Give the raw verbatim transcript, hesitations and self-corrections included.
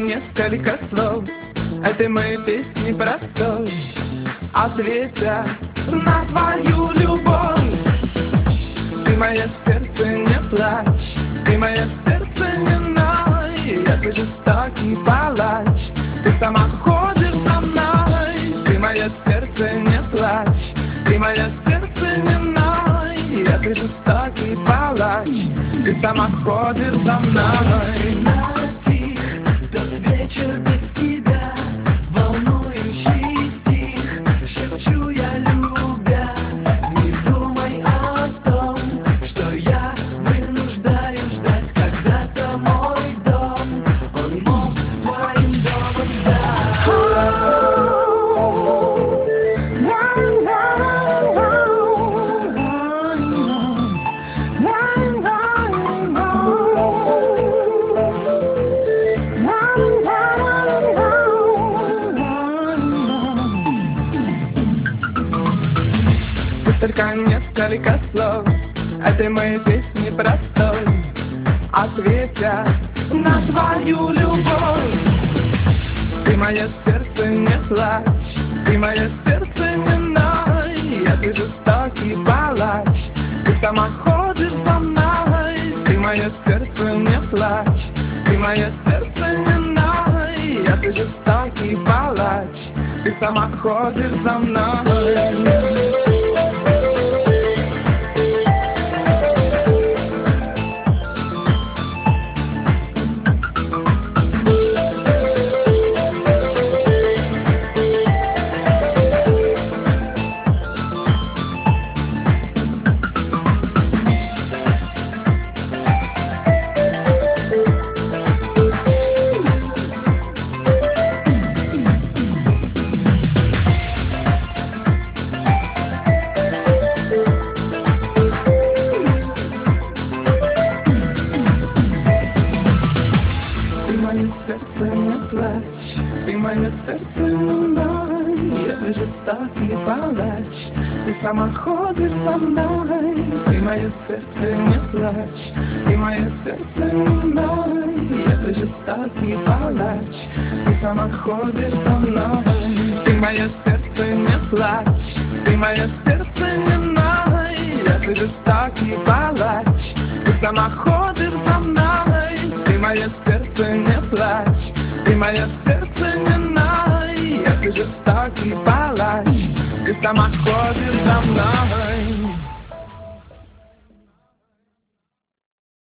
несколько слов этой моей песни простой, ответя на твою любовь. Ты мое сердце, не плачь, ты мое сердце, не ной. Я ты жестокий палач, ты сама ходишь за мной. Ты мое сердце, не плачь, ты мое сердце, не ной. Я ты жестокий палач, ты сама ходишь за мной. Натих тот вечер без тебя, волнующий стих, шепчу я, любя. Не думай о том, что я вынуждаю ждать когда-то мой дом. Он мог твоим домом стать. Только несколько слов этой моей песни простой, ответя на твою любовь. Ты мое сердце, не плачь, ты мое сердце, не ной. Я ты жестокий палач, ты сама ходишь за мной. Ты мое сердце, не плачь, ты мое сердце, не ной. Я ты жестокий палач, ты сама ходишь за мной. Мое сердце, не плачь, ты мое сердце, не ной. Я ты жестокий палач, ты сама ходишь за мной. Ты мое сердце, не плачь, ты мое сердце, не ной. Я ты жестокий палач, ты сама ходишь за мной. Ты мое сердце, не плачь, ты мое сердце, не ной. Я ты жестокий палач, ты сама ходишь за мной. Ты мое сердце, не плачь, ты мое сердце, не ной. Я ты жестокий палач, ты сама ходишь за мной.